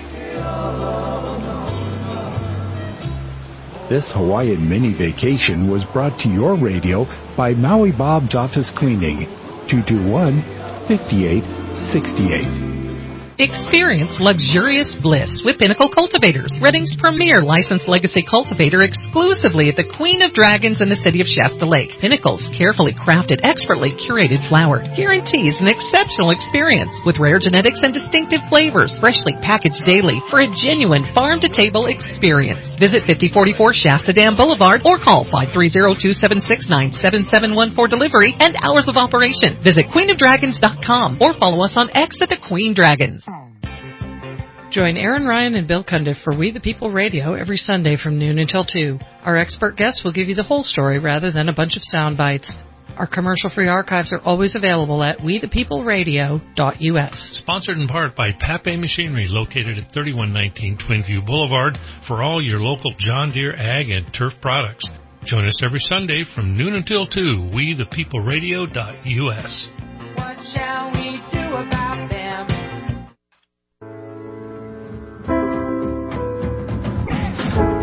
Speaker 8: This Hawaiian mini vacation was brought to your radio by Maui Bob's Office Cleaning, two two one, five eight six eight.
Speaker 15: Experience luxurious bliss with Pinnacle Cultivators, Redding's premier licensed legacy cultivator exclusively at the Queen of Dragons in the city of Shasta Lake. Pinnacle's carefully crafted, expertly curated flower guarantees an exceptional experience with rare genetics and distinctive flavors, freshly packaged daily for a genuine farm-to-table experience. Visit fifty forty-four Shasta Dam Boulevard or call five three zero, two seven six, nine seven seven one for delivery and hours of operation. Visit queen of dragons dot com or follow us on X at the Queen Dragons. Join Aaron Ryan and Bill Cundiff for We the People Radio every Sunday from noon until two. Our expert guests will give you the whole story rather than a bunch of sound bites. Our commercial-free archives are always available at we the people radio dot u s.
Speaker 13: Sponsored in part by Pape Machinery, located at thirty-one nineteen Twinview Boulevard, for all your local John Deere ag and turf products. Join us every Sunday from noon until two, we the people radio dot u s.
Speaker 10: What shall we do about them?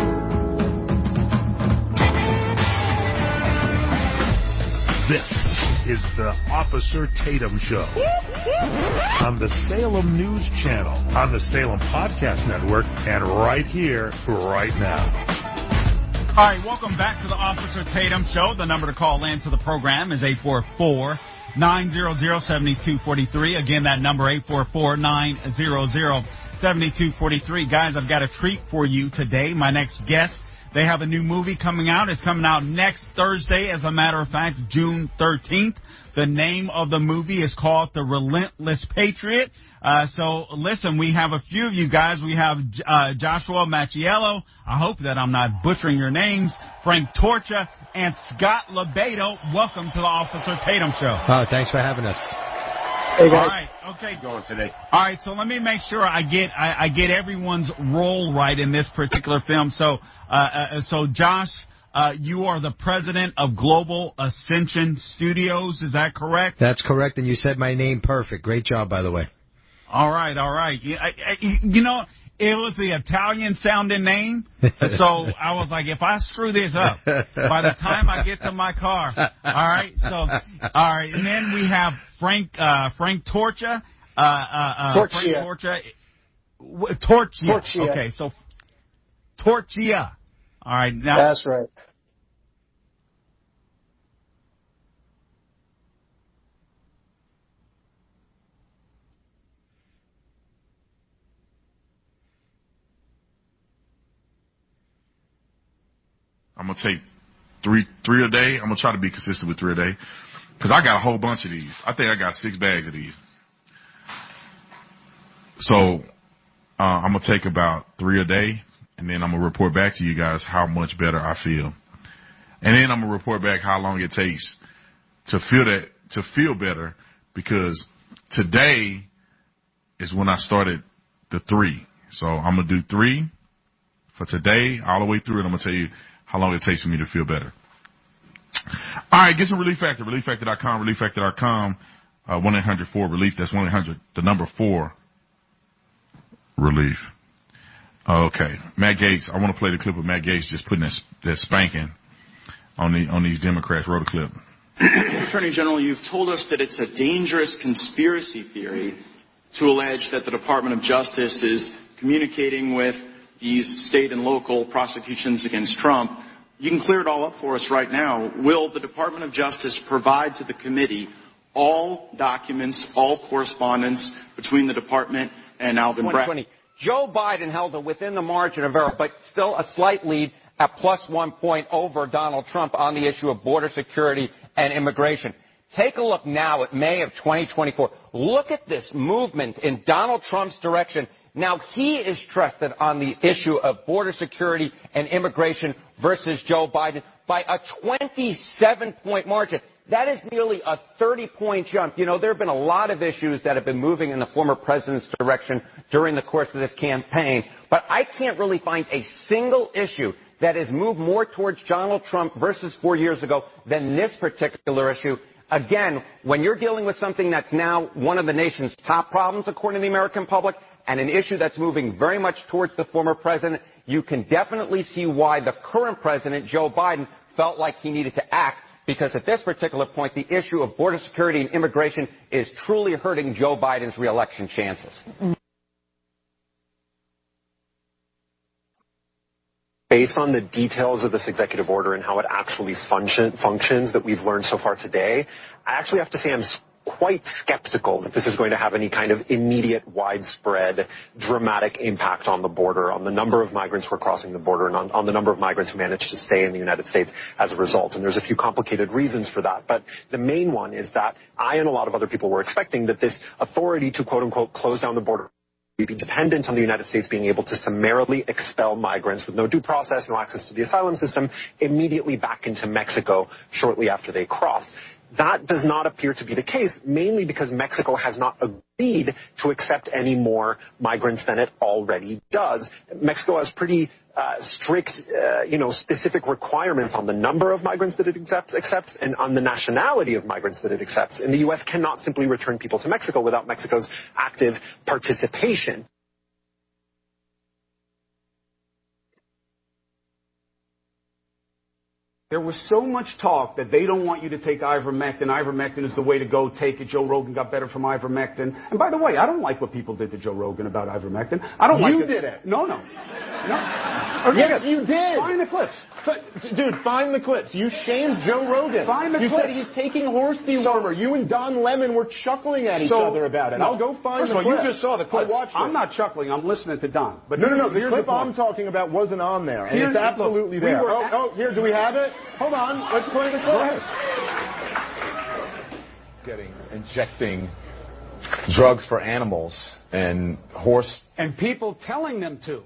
Speaker 2: is the Officer Tatum Show on the Salem News Channel, on the Salem Podcast Network, and right here, right now.
Speaker 6: All right, welcome back to the Officer Tatum Show. The number to call in to the program is eight four four, nine hundred, seven two four three. Again, that number, eight four four, nine hundred, seven two four three. Guys, I've got a treat for you today. My next guest, they have a new movie coming out. It's coming out next Thursday, as a matter of fact, June thirteenth. The name of the movie is called The Relentless Patriot. Uh, so, listen, we have a few of you guys. We have uh, Joshua Macchiello. I hope that I'm not butchering your names. Frank Torcha and Scott LeBedo. Welcome to the Officer Tatum Show.
Speaker 9: Oh, thanks for having us.
Speaker 6: Hey, guys. All right, okay. Going today. All right, so let me make sure I get I, I get everyone's role right in this particular film. So, uh, uh, so Josh, uh, you are the president of Global Ascension Studios. Is that correct?
Speaker 9: That's correct, and you said my name perfect. Great job, by the way.
Speaker 6: All right, all right. You, I, I, you know, it was the Italian-sounding name, so I was like, if I screw this up, by the time I get to my car, all right. So, all right, and then we have Frank uh, Frank Torcha. Uh, uh, uh,
Speaker 12: Torchia.
Speaker 6: Frank Torcha. Torchia.
Speaker 12: Torchia.
Speaker 6: Okay, so Torchia. All right, now
Speaker 12: that's right.
Speaker 5: I'm going to take three three a day. I'm going to try to be consistent with three a day because I got a whole bunch of these. I think I got six bags of these. So uh, I'm going to take about three a day, and then I'm going to report back to you guys how much better I feel. And then I'm going to report back how long it takes to feel that to feel better, because today is when I started the three. So I'm going to do three for today all the way through, and I'm going to tell you how long it takes for me to feel better. All right, get some Relief Factor, relief factor dot com, relief factor dot com, uh, one eight hundred four relief. That's one eight hundred, the number four, relief. Okay, Matt Gaetz, I want to play the clip of Matt Gaetz just putting that, that spanking on the on these Democrats. Roll the clip.
Speaker 14: Attorney General, you've told us that it's a dangerous conspiracy theory to allege that the Department of Justice is communicating with these state and local prosecutions against Trump. You can clear it all up for us right now. Will the Department of Justice provide to the committee all documents, all correspondence between the department and Alvin Bragg?
Speaker 25: Joe Biden held it within the margin of error, but still a slight lead at plus one point over Donald Trump on the issue of border security and immigration. Take a look now at May of twenty twenty-four. Look at this movement in Donald Trump's direction. Now he is trusted on the issue of border security and immigration versus Joe Biden by a twenty-seven point margin. That is nearly a thirty point jump. You know, there have been a lot of issues that have been moving in the former president's direction during the course of this campaign, but I can't really find a single issue that has moved more towards Donald Trump versus four years ago than this particular issue. Again, when you're dealing with something that's now one of the nation's top problems, according to the American public, and an issue that's moving very much towards the former president, you can definitely see why the current president, Joe Biden, felt like he needed to act, because at this particular point, the issue of border security and immigration is truly hurting Joe Biden's reelection chances.
Speaker 3: Based on the details of this executive order and how it actually function, functions that we've learned so far today, I actually have to say I'm quite skeptical that this is going to have any kind of immediate, widespread, dramatic impact on the border, on the number of migrants who are crossing the border, and on, on the number of migrants who manage to stay in the United States as a result. And there's a few complicated reasons for that. But the main one is that I and a lot of other people were expecting that this authority to, quote unquote, close down the border be dependent on the United States being able to summarily expel migrants with no due process, no access to the asylum system, immediately back into Mexico shortly after they cross. That does not appear to be the case, mainly because Mexico has not agreed to accept any more migrants than it already does. Mexico has pretty uh, strict, uh, you know, specific requirements on the number of migrants that it accepts, accepts and on the nationality of migrants that it accepts. And the U S cannot simply return people to Mexico without Mexico's active participation.
Speaker 12: There was so much talk that they don't want you to take ivermectin. Ivermectin is the way to go. Take it. Joe Rogan got better from ivermectin. And by the way, I don't like what people did to Joe Rogan about ivermectin. I don't like
Speaker 16: You
Speaker 12: it.
Speaker 16: did it.
Speaker 12: No, no. No.
Speaker 16: Yes, you did.
Speaker 12: Find the clips.
Speaker 16: But, dude, find the clips. You shamed Joe Rogan.
Speaker 12: Find the
Speaker 16: you
Speaker 12: clips.
Speaker 16: said he's taking horse dewormer. You and Don Lemon were chuckling at each
Speaker 12: So-
Speaker 16: other about it.
Speaker 12: no.
Speaker 16: I'll go find
Speaker 12: First
Speaker 16: the
Speaker 12: of all,
Speaker 16: clip.
Speaker 12: you just saw the clips.
Speaker 16: I watched
Speaker 12: I'm
Speaker 16: it.
Speaker 12: not chuckling. I'm listening to Don. But
Speaker 16: no, no, no. The
Speaker 12: here's
Speaker 16: clip
Speaker 12: the point.
Speaker 16: I'm talking about wasn't on there, and
Speaker 12: Here's-
Speaker 16: it's absolutely
Speaker 12: look, we
Speaker 16: there.
Speaker 12: were
Speaker 16: oh,
Speaker 12: at-
Speaker 16: oh, here, do we have it? Hold on. Let's play the clip.
Speaker 12: Go ahead.
Speaker 16: Getting, injecting drugs for animals and horse.
Speaker 12: And people telling them to.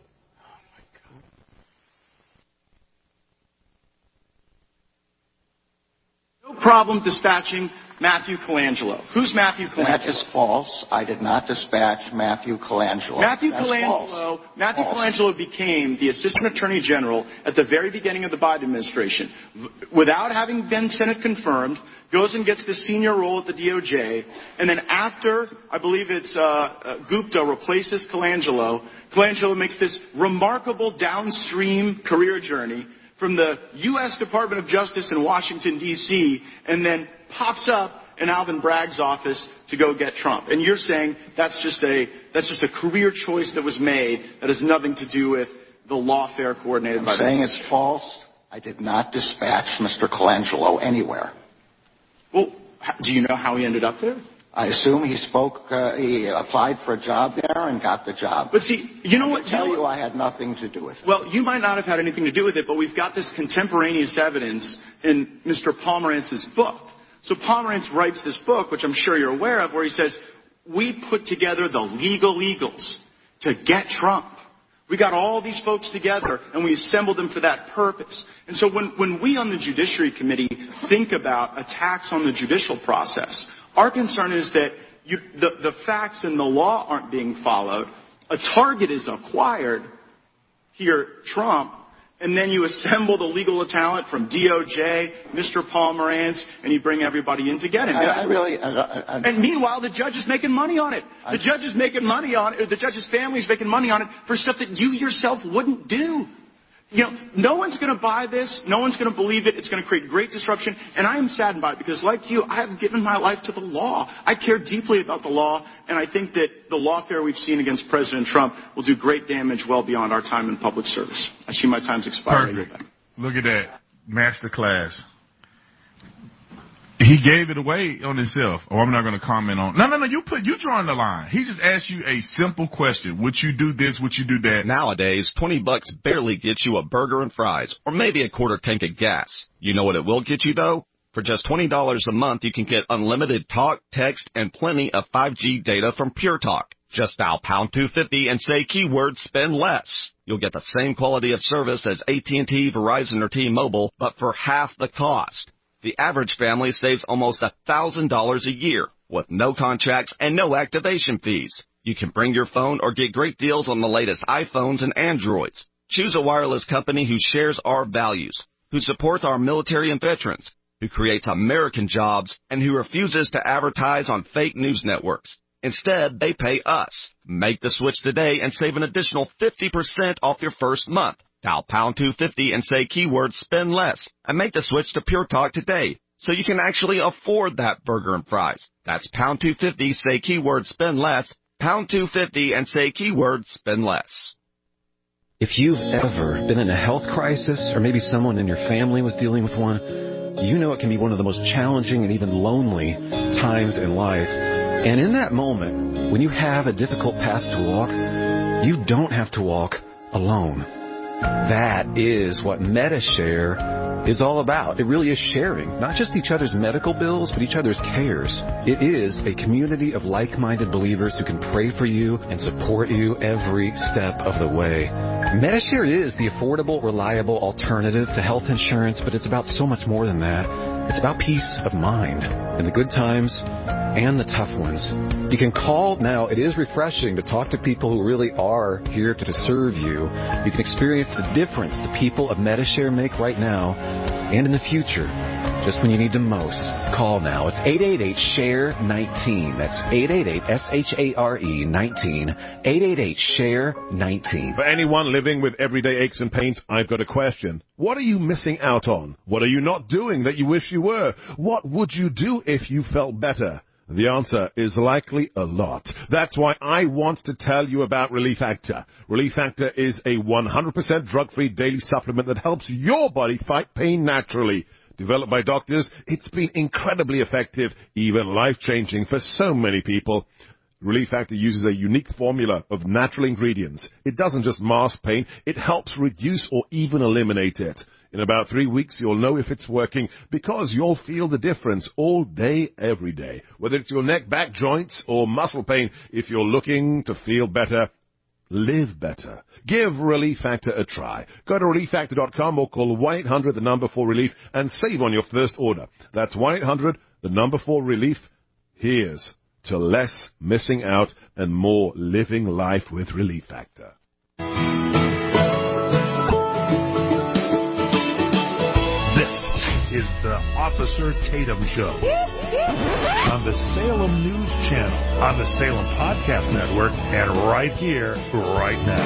Speaker 14: No problem dispatching Matthew Colangelo. Who's Matthew Colangelo?
Speaker 17: That is false. I did not dispatch Matthew Colangelo.
Speaker 14: Matthew
Speaker 17: That's
Speaker 14: Colangelo,
Speaker 17: false.
Speaker 14: Matthew
Speaker 17: False.
Speaker 14: Colangelo became the Assistant Attorney General at the very beginning of the Biden administration. V- Without having been Senate confirmed, goes and gets the senior role at the D O J, and then after, I believe it's uh, uh, Gupta replaces Colangelo, Colangelo makes this remarkable downstream career journey from the U S Department of Justice in Washington, D C, and then pops up in Alvin Bragg's office to go get Trump. And you're saying that's just a that's just a career choice that was made that has nothing to do with the lawfare coordinated
Speaker 17: I'm
Speaker 14: by
Speaker 17: saying
Speaker 14: the...
Speaker 17: it's false. I did not dispatch Mister Colangelo anywhere.
Speaker 14: Well, h- do you know how he ended up there?
Speaker 17: I assume he spoke, uh, he applied for a job there and got the job.
Speaker 14: But see, you know
Speaker 17: I
Speaker 14: what?
Speaker 17: can tell
Speaker 14: you, know
Speaker 17: you
Speaker 14: what?
Speaker 17: I had nothing to do with it.
Speaker 14: Well, you might not have had anything to do with it, but we've got this contemporaneous evidence in Mister Pomerantz's book. So Pomerantz writes this book, which I'm sure you're aware of, where he says, we put together the legal eagles to get Trump. We got all these folks together, and we assembled them for that purpose. And so when, when we on the Judiciary Committee think about attacks on the judicial process, our concern is that you, the, the facts and the law aren't being followed. A target is acquired, here, Trump, and then you assemble the legal talent from D O J, Mister Pomerantz, and you bring everybody in to get him.
Speaker 17: I, I really. I, I,
Speaker 14: And meanwhile, the judge is making money on it. The judge is making money on it. Or the judge's family is making money on it for stuff that you yourself wouldn't do. You know, no one's going to buy this. No one's going to believe it. It's going to create great disruption. And I am saddened by it because, like you, I have given my life to the law. I care deeply about the law, and I think that the lawfare we've seen against President Trump will do great damage well beyond our time in public service. I see my time's expired.
Speaker 5: Perfect. Look at that. Master class. He gave it away on himself. Oh, I'm not going to comment on. No, no, no. You put you drawing the line. He just asked you a simple question. Would you do this? Would you do that?
Speaker 7: Nowadays, twenty bucks barely gets you a burger and fries, or maybe a quarter tank of gas. You know what it will get you, though? For just twenty dollars a month, you can get unlimited talk, text, and plenty of five G data from Pure Talk. Just dial pound two fifty and say keyword spend less. You'll get the same quality of service as A T and T, Verizon, or T-Mobile, but for half the cost. The average family saves almost one thousand dollars a year with no contracts and no activation fees. You can bring your phone or get great deals on the latest iPhones and Androids. Choose a wireless company who shares our values, who supports our military and veterans, who creates American jobs, and who refuses to advertise on fake news networks. Instead, they pay us. Make the switch today and save an additional fifty percent off your first month. Dial pound two fifty and say keyword spend less, and make the switch to Pure Talk today so you can actually afford that burger and fries. That's pound two fifty, say keyword spend less, pound two fifty and say keyword spend less.
Speaker 18: If you've ever been in a health crisis, or maybe someone in your family was dealing with one, you know it can be one of the most challenging and even lonely times in life. And in that moment, when you have a difficult path to walk, you don't have to walk alone. That is what MediShare is all about. It really is sharing, not just each other's medical bills, but each other's cares. It is a community of like-minded believers who can pray for you and support you every step of the way. MediShare is the affordable, reliable alternative to health insurance, but it's about so much more than that. It's about peace of mind in the good times and the tough ones. You can call now. It is refreshing to talk to people who really are here to serve you. You can experience the difference the people of MediShare make right now and in the future. just when you need them most. Call now. It's eight eight eight, S H A R E nineteen. That's eight eight eight, S H A R E nineteen. eight eight eight, S H A R E nineteen.
Speaker 19: For anyone living with everyday aches and pains, I've got a question. What are you missing out on? What are you not doing that you wish you were? What would you do if you felt better? The answer is likely a lot. That's why I want to tell you about Relief Factor. Relief Factor is a one hundred percent drug-free daily supplement that helps your body fight pain naturally. Developed by doctors, it's been incredibly effective, even life-changing for so many people. Relief Factor uses a unique formula of natural ingredients. It doesn't just mask pain, it helps reduce or even eliminate it. In about three weeks, you'll know if it's working because you'll feel the difference all day, every day. Whether it's your neck, back, joints, or muscle pain, if you're looking to feel better, live better. Give Relief Factor a try. Go to relief factor dot com or call one eight hundred, the number for relief, and save on your first order. That's one eight hundred, the number for relief. Here's to less missing out and more living life with Relief Factor.
Speaker 2: Is the Officer Tatum Show on the Salem News Channel, on the Salem Podcast Network, and right here, right now.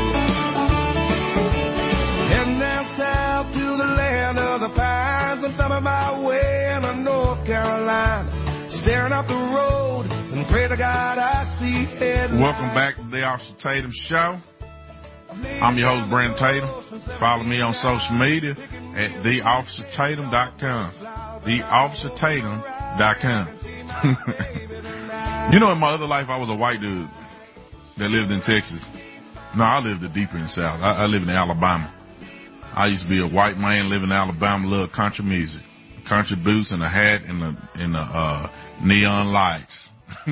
Speaker 20: Heading down south to the land of the pines. I'm thumbing my way into North Carolina, staring up the road and pray to God I see headlines.
Speaker 5: Welcome back to the Officer Tatum Show. I'm your host, Brandon Tatum. Follow me on social media at the officer tatum dot com. the officer tatum dot com. You know, in my other life, I was a white dude that lived in Texas. No, I lived deeper in the South. I, I live in Alabama. I used to be a white man living in Alabama, love country music. Country boots and a hat and the, and the uh, neon lights.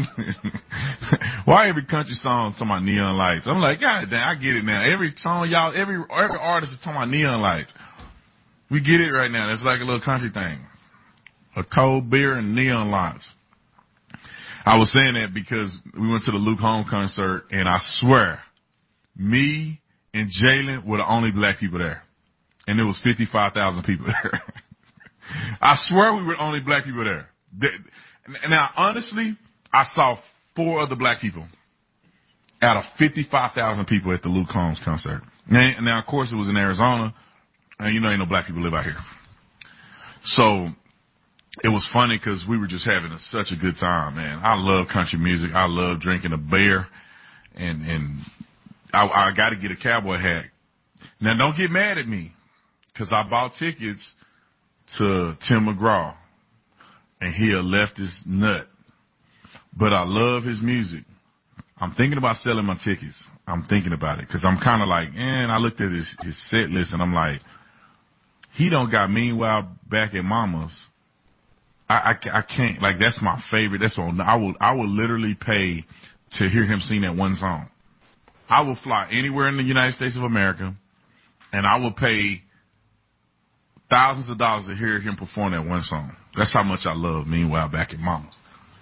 Speaker 5: Why every country song talking about neon lights? I'm like, God damn, I get it now. Every song, y'all, every every artist is talking about neon lights. We get it right now. It's like a little country thing. A cold beer and neon lights. I was saying that because we went to the Luke Holmes concert, and I swear, me and Jalen were the only black people there. And there was fifty-five thousand people there. I swear we were the only black people there. Now, honestly, I saw four other black people out of fifty-five thousand people at the Luke Holmes concert. Now, now, of course, it was in Arizona, and you know ain't no black people live out here. So it was funny because we were just having a, such a good time, man. I love country music. I love drinking a beer, and and I, I got to get a cowboy hat. Now, don't get mad at me because I bought tickets to Tim McGraw, and he a leftist nut. But I love his music. I'm thinking about selling my tickets. I'm thinking about it because I'm kind of like, and I looked at his, his set list and I'm like, he don't got Meanwhile Back at Mama's. I, I, I can't, like, that's my favorite. That's on. I will, I will literally pay to hear him sing that one song. I will fly anywhere in the United States of America and I will pay thousands of dollars to hear him perform that one song. That's how much I love Meanwhile Back at Mama's.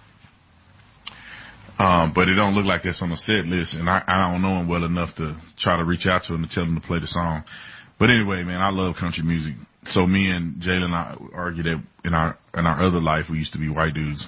Speaker 5: Um, but it don't look like that's on the set list, and I, I don't know him well enough to try to reach out to him to tell him to play the song. But anyway, man, I love country music. So me and Jalen and I argue that in our in our other life we used to be white dudes.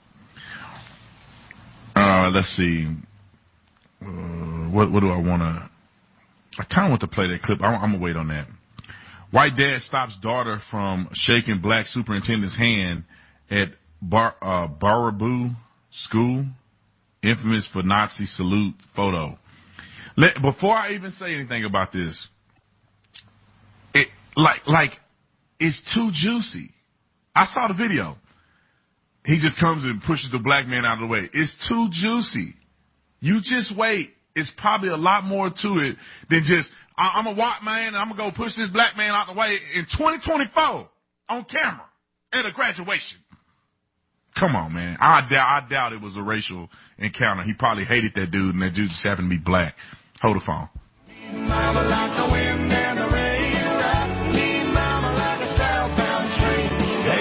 Speaker 5: Uh, let's see. Uh, what what do I want to? I kind of want to play that clip. I'm, I'm gonna wait on that. White dad stops daughter from shaking black superintendent's hand at Bar, uh, Baraboo School. Infamous for Nazi salute photo. Let, before I even say anything about this, it like like it's too juicy. I saw the video. He just comes and pushes the black man out of the way. It's too juicy. You just wait. It's probably a lot more to it than just I, I'm a white man and I'm gonna go push this black man out the way in twenty twenty-four on camera at a graduation. Come on, man. I doubt, I doubt it was a racial encounter. He probably hated that dude, and that dude just happened to be black. Hold the phone. Mama like the wind and the rain, rock me, mama like a southbound train.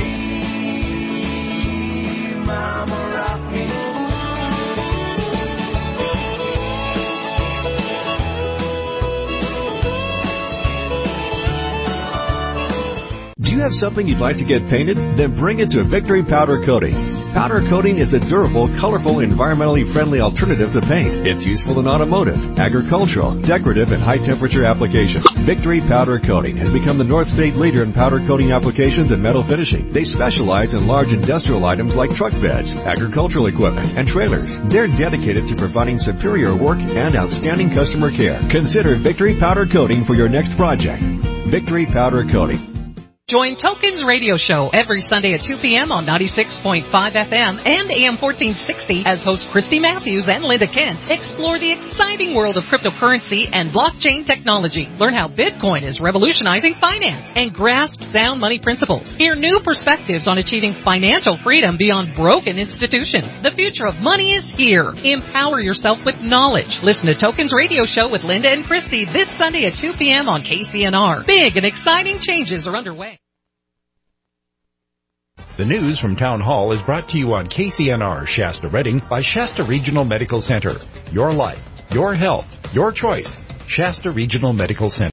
Speaker 5: Hey, mama rock me.
Speaker 21: Do you
Speaker 1: you have something you'd like to get painted? Then bring it to Victory Powder Coating. Powder coating is a durable, colorful, environmentally friendly alternative to paint. It's useful in automotive, agricultural, decorative, and high-temperature applications. Victory Powder Coating has become the North State leader in powder coating applications and metal finishing. They specialize in large industrial items like truck beds, agricultural equipment, and trailers. They're dedicated to providing superior work and outstanding customer care. Consider Victory Powder Coating for your next project. Victory Powder Coating.
Speaker 15: Join Tokens Radio Show every Sunday at two p.m. on ninety-six point five F M and A M fourteen sixty as hosts Christy Matthews and Linda Kent explore the exciting world of cryptocurrency and blockchain technology. Learn how Bitcoin is revolutionizing finance and grasp sound money principles. Hear new perspectives on achieving financial freedom beyond broken institutions. The future of money is here. Empower yourself with knowledge. Listen to Tokens Radio Show with Linda and Christy this Sunday at two p.m. on K C N R. Big and exciting changes are underway.
Speaker 8: The news from Town Hall is brought to you on K C N R Shasta Redding by Shasta Regional Medical Center. Your life, your health, your choice. Shasta Regional Medical Center.